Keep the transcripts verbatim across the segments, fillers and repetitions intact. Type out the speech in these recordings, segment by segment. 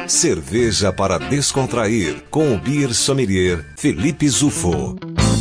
Cerveja para descontrair, com o Beer Sommelier Felipe Zufo.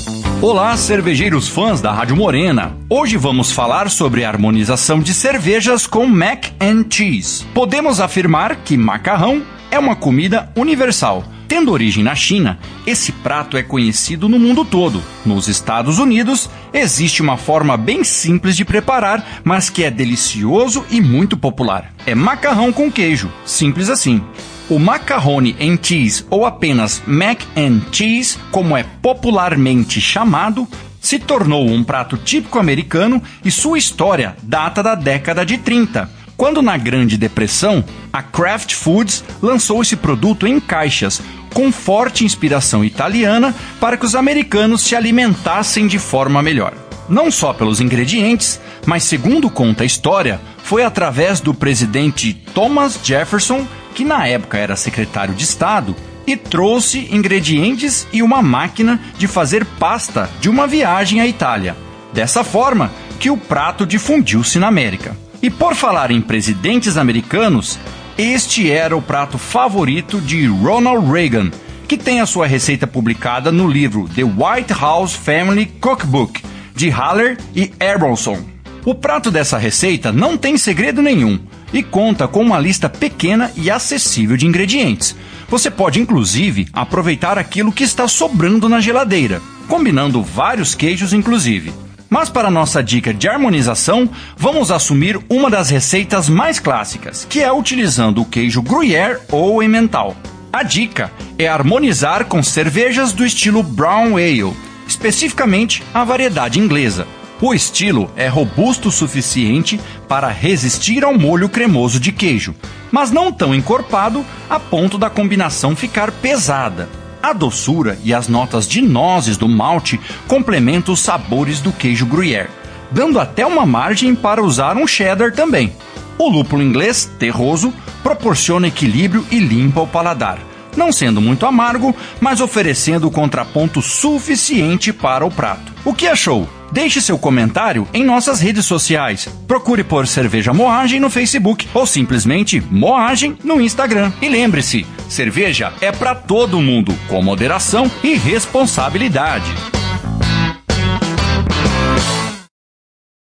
Olá, cervejeiros fãs da Rádio Morena. Hoje vamos falar sobre a harmonização de cervejas com mac and cheese. Podemos afirmar que macarrão é uma comida universal. Tendo origem na China, esse prato é conhecido no mundo todo. Nos Estados Unidos, existe uma forma bem simples de preparar, mas que é delicioso e muito popular. É macarrão com queijo, simples assim. O macaroni and cheese, ou apenas mac and cheese, como é popularmente chamado, se tornou um prato típico americano e sua história data da década de trinta, quando na Grande Depressão, a Kraft Foods lançou esse produto em caixas, com forte inspiração italiana para que os americanos se alimentassem de forma melhor. Não só pelos ingredientes, mas segundo conta a história, foi através do presidente Thomas Jefferson, que na época era secretário de Estado, e trouxe ingredientes e uma máquina de fazer pasta de uma viagem à Itália. Dessa forma que o prato difundiu-se na América. E por falar em presidentes americanos, este era o prato favorito de Ronald Reagan, que tem a sua receita publicada no livro The White House Family Cookbook, de Haller e Abramson. O prato dessa receita não tem segredo nenhum e conta com uma lista pequena e acessível de ingredientes. Você pode, inclusive, aproveitar aquilo que está sobrando na geladeira, combinando vários queijos, inclusive. Mas para nossa dica de harmonização, vamos assumir uma das receitas mais clássicas, que é utilizando o queijo Gruyère ou emmental. A dica é harmonizar com cervejas do estilo Brown Ale, especificamente a variedade inglesa. O estilo é robusto o suficiente para resistir ao molho cremoso de queijo, mas não tão encorpado a ponto da combinação ficar pesada. A doçura e as notas de nozes do malte complementam os sabores do queijo Gruyère, dando até uma margem para usar um cheddar também. O lúpulo inglês, terroso, proporciona equilíbrio e limpa o paladar, não sendo muito amargo, mas oferecendo o contraponto suficiente para o prato. O que achou? Deixe seu comentário em nossas redes sociais. Procure por Cerveja Moagem no Facebook ou simplesmente Moagem no Instagram. E lembre-se, cerveja é para todo mundo, com moderação e responsabilidade.